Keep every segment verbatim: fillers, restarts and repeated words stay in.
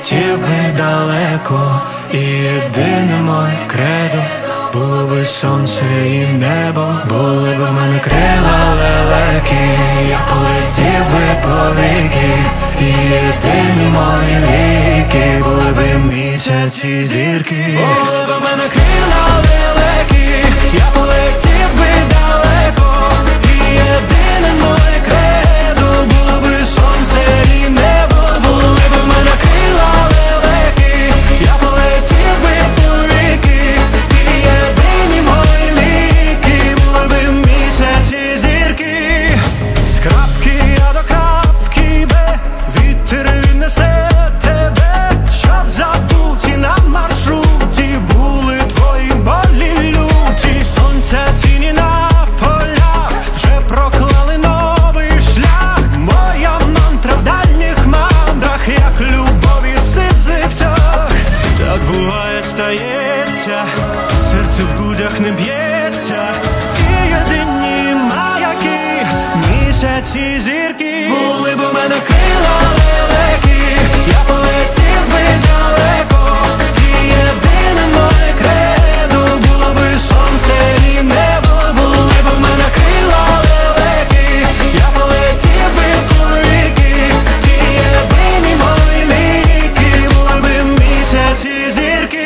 полетів би далеко, і єдине моє кредо було би сонце і небо, були б в мене крила лелеки, я полетів би повіки, і єдині мої ліки були б місяці і зірки. Були б в мене крила лелеки, я полетів би далеко, і єдине моє кредо було би сонце і небо, були б в мене крила лелеки, я полетів би повіки, і єдині мої ліки були б місяці і зірки. З крапки я до крапки Б, вітер віднесе тебе, щоб забуті на маршруті були твої болі люті. Сонця тіні на полях вже проклали новий шлях, моя мантра в дальніх мандрах, як любові сизий птах. Так буває, стається, серце в грудях не б'ється, і єдині маяки, місяці, зірки. Були б у мене крила лелеки, я полетів би далеко, і єдине моє кредо було би сонце і небо, були б у мене крила лелеки, я полетів би повіки, і єдині мої ліки були б місяці, зірки.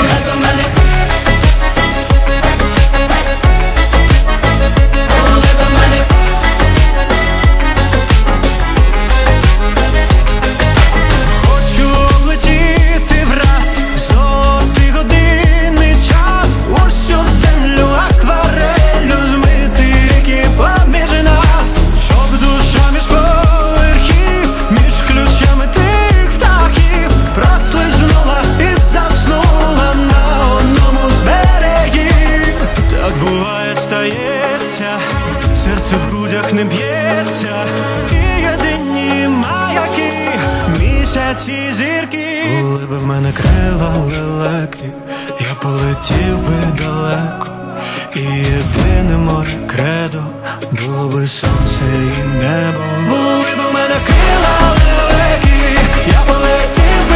Хочу облетіти враз золотий годинний час, усю землю акварелью змити ріки поміж нас, щоб душа між поверхів, між ключами тих птахів прослизнула і заснула на одному з берегів. Так буває, стається, серце в грудях не б'ється, і єдині маяки, місяці, зірки. Були б в мене крила лелеки, я полетів би далеко, і єдине моє кредо було би сонце і небо. Були б у мене крила лелеки, я полетів би